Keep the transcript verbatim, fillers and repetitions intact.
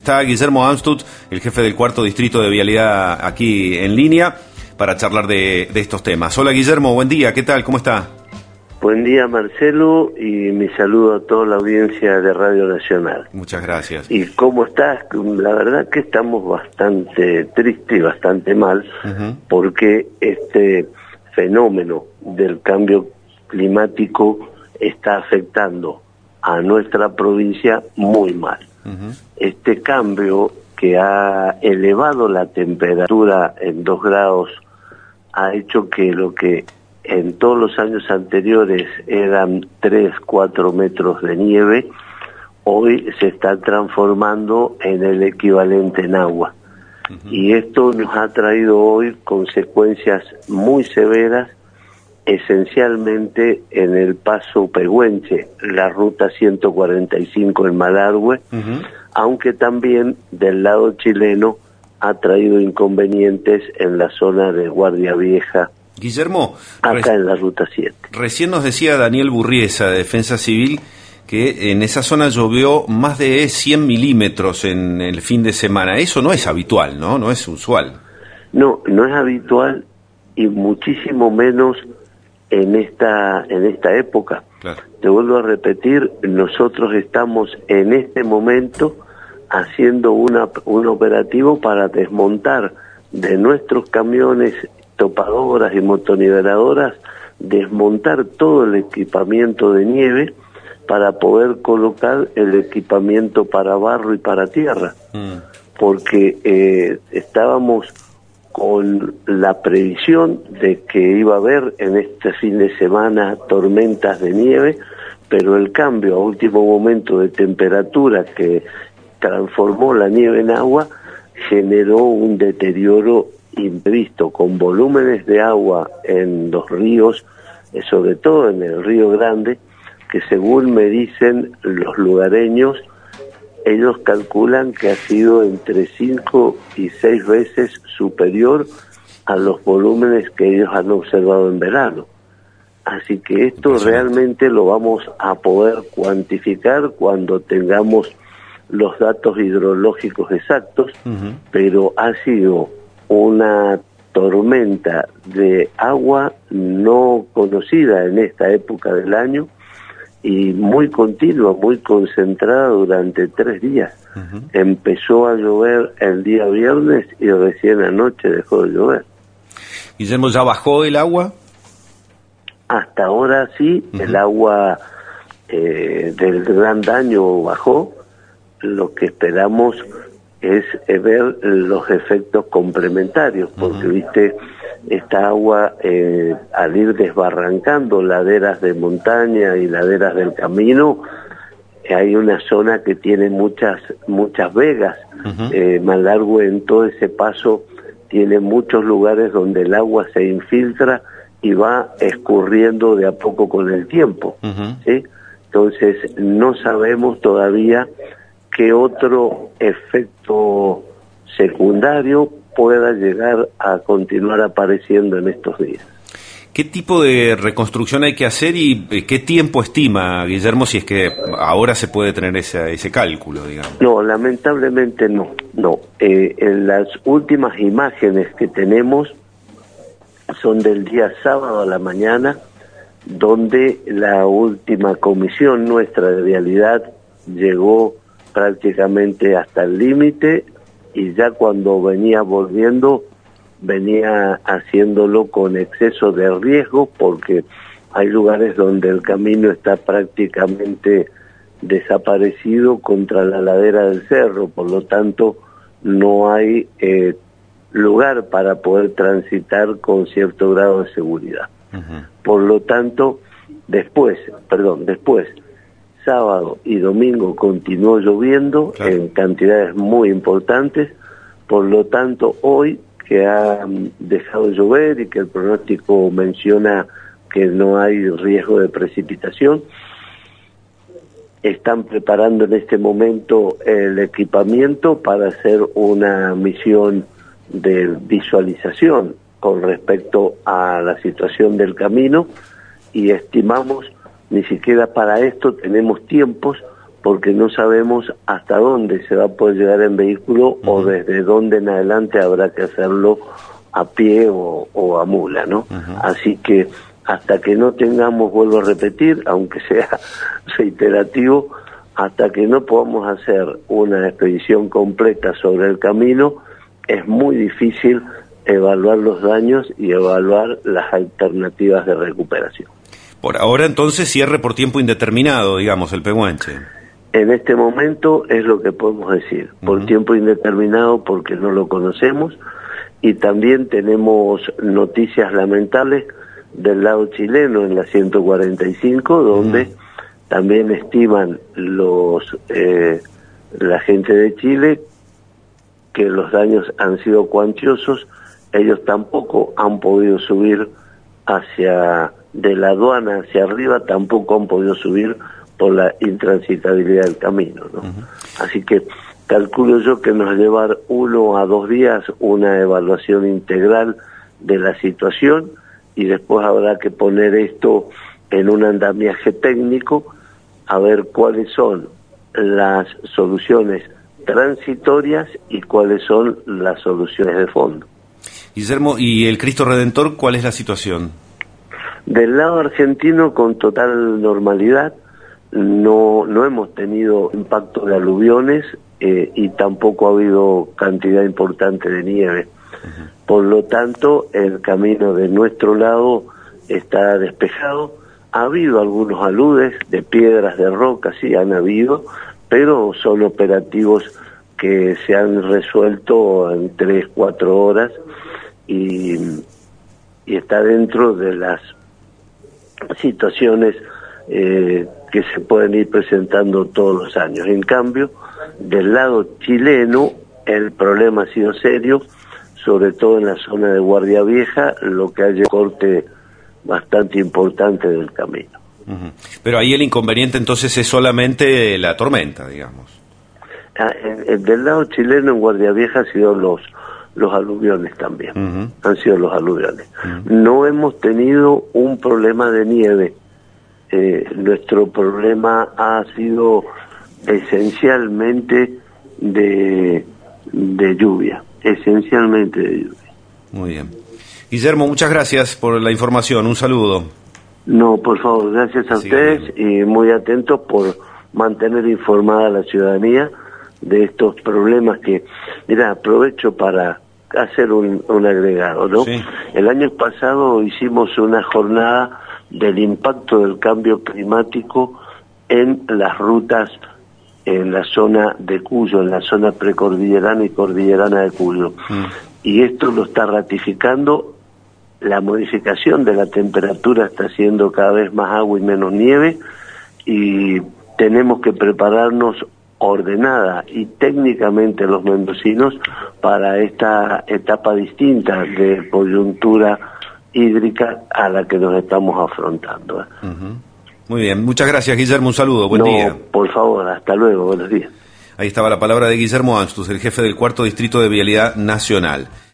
Está Guillermo Amstutz, el jefe del cuarto distrito de vialidad, aquí en línea para charlar de, de estos temas. Hola Guillermo, buen día, ¿qué tal? ¿Cómo está? Buen día Marcelo, y mi saludo a toda la audiencia de Radio Nacional. Muchas gracias. ¿Y cómo estás? La verdad que estamos bastante tristes y bastante mal, uh-huh. porque este fenómeno del cambio climático está afectando a nuestra provincia muy mal. Uh-huh. Este cambio que ha elevado la temperatura en dos grados ha hecho que lo que en todos los años anteriores eran tres, cuatro metros de nieve, hoy se está transformando en el equivalente en agua. Uh-huh. Y esto nos ha traído hoy consecuencias muy severas, esencialmente en el paso Pehuenche, la ruta ciento cuarenta y cinco en Malargüe, uh-huh. aunque también del lado chileno ha traído inconvenientes en la zona de Guardia Vieja, Guillermo, acá en la ruta siete. Recién nos decía Daniel Burriesa, de Defensa Civil, que en esa zona llovió más de cien milímetros en el fin de semana. Eso no es habitual, ¿no? No es usual. No, no es habitual, y muchísimo menos en esta en esta época. Claro. Te vuelvo a repetir, nosotros estamos en este momento haciendo una, un operativo para desmontar de nuestros camiones topadoras y motoniveladoras, desmontar todo el equipamiento de nieve para poder colocar el equipamiento para barro y para tierra, mm. porque eh, estábamos con la previsión de que iba a haber en este fin de semana tormentas de nieve, pero el cambio a último momento de temperatura que transformó la nieve en agua generó un deterioro imprevisto, con volúmenes de agua en los ríos, sobre todo en el Río Grande, que según me dicen los lugareños, ellos calculan que ha sido entre cinco y seis veces superior a los volúmenes que ellos han observado en verano. Así que esto realmente lo vamos a poder cuantificar cuando tengamos los datos hidrológicos exactos, uh-huh. pero ha sido una tormenta de agua no conocida en esta época del año, y muy continua, muy concentrada durante tres días. Uh-huh. Empezó a llover el día viernes y recién anoche dejó de llover. Guillermo, ¿ya bajó el agua? Hasta ahora sí, uh-huh. el agua eh, del Gran Daño bajó. Lo que esperamos es eh, ver los efectos complementarios, porque uh-huh. viste, esta agua eh, al ir desbarrancando laderas de montaña y laderas del camino, eh, hay una zona que tiene muchas muchas vegas. Uh-huh. eh, Malargüe, en todo ese paso, tiene muchos lugares donde el agua se infiltra y va escurriendo de a poco con el tiempo. Uh-huh. ¿sí? Entonces no sabemos todavía qué otro efecto secundario pueda llegar a continuar apareciendo en estos días. ¿Qué tipo de reconstrucción hay que hacer y qué tiempo estima, Guillermo, si es que ahora se puede tener ese, ese cálculo, digamos? No, lamentablemente no. no. Eh, en las últimas imágenes que tenemos son del día sábado a la mañana, donde la última comisión nuestra de vialidad llegó prácticamente hasta el límite, y ya cuando venía volviendo, venía haciéndolo con exceso de riesgo, porque hay lugares donde el camino está prácticamente desaparecido contra la ladera del cerro, por lo tanto no hay eh, lugar para poder transitar con cierto grado de seguridad. Uh-huh. Por lo tanto, después, perdón, después, sábado y domingo continuó lloviendo, claro, en cantidades muy importantes. Por lo tanto, hoy que ha dejado de llover y que el pronóstico menciona que no hay riesgo de precipitación, están preparando en este momento el equipamiento para hacer una misión de visualización con respecto a la situación del camino, y estimamos, ni siquiera para esto tenemos tiempos, porque no sabemos hasta dónde se va a poder llegar en vehículo uh-huh. o desde dónde en adelante habrá que hacerlo a pie o, o a mula, ¿no? Uh-huh. Así que hasta que no tengamos, vuelvo a repetir, aunque sea reiterativo, hasta que no podamos hacer una expedición completa sobre el camino, es muy difícil evaluar los daños y evaluar las alternativas de recuperación. Por ahora entonces cierre por tiempo indeterminado, digamos, el Pehuenche. En este momento es lo que podemos decir, por uh-huh. tiempo indeterminado porque no lo conocemos, y también tenemos noticias lamentables del lado chileno en la ciento cuarenta y cinco, donde uh-huh. también estiman los eh, la gente de Chile que los daños han sido cuantiosos. Ellos tampoco han podido subir hacia, de la aduana hacia arriba, tampoco han podido subir por la intransitabilidad del camino, ¿no? Uh-huh. Así que calculo yo que nos va a llevar uno a dos días una evaluación integral de la situación, y después habrá que poner esto en un andamiaje técnico a ver cuáles son las soluciones transitorias y cuáles son las soluciones de fondo. Guillermo, ¿y el Cristo Redentor cuál es la situación? Del lado argentino, con total normalidad, no, no hemos tenido impacto de aluviones eh, y tampoco ha habido cantidad importante de nieve. Uh-huh. Por lo tanto, el camino de nuestro lado está despejado. Ha habido algunos aludes de piedras, de rocas, sí han habido, pero son operativos que se han resuelto en tres, cuatro horas y, y está dentro de las situaciones eh, que se pueden ir presentando todos los años. En cambio, del lado chileno, el problema ha sido serio, sobre todo en la zona de Guardia Vieja, lo que hay un corte bastante importante del camino. Uh-huh. Pero ahí el inconveniente entonces es solamente la tormenta, digamos. Ah, en, en, del lado chileno, en Guardia Vieja, han sido los los aluviones también, uh-huh. han sido los aluviones. Uh-huh. No hemos tenido un problema de nieve. Eh, nuestro problema ha sido esencialmente de, de lluvia, esencialmente de lluvia. Muy bien. Guillermo, muchas gracias por la información, un saludo. No, por favor, gracias a Siga ustedes bien. Y muy atentos por mantener informada a la ciudadanía de estos problemas que, mira, aprovecho para hacer un, un agregado, ¿no? Sí. El año pasado hicimos una jornada del impacto del cambio climático en las rutas en la zona de Cuyo, en la zona precordillerana y cordillerana de Cuyo. Mm. Y esto lo está ratificando. La modificación de la temperatura está haciendo cada vez más agua y menos nieve, y tenemos que prepararnos ordenada y técnicamente los mendocinos para esta etapa distinta de coyuntura hídrica a la que nos estamos afrontando. Uh-huh. Muy bien, muchas gracias, Guillermo, un saludo, buen no, día. Por favor, hasta luego, buenos días. Ahí estaba la palabra de Guillermo Anstus, el jefe del cuarto distrito de Vialidad Nacional.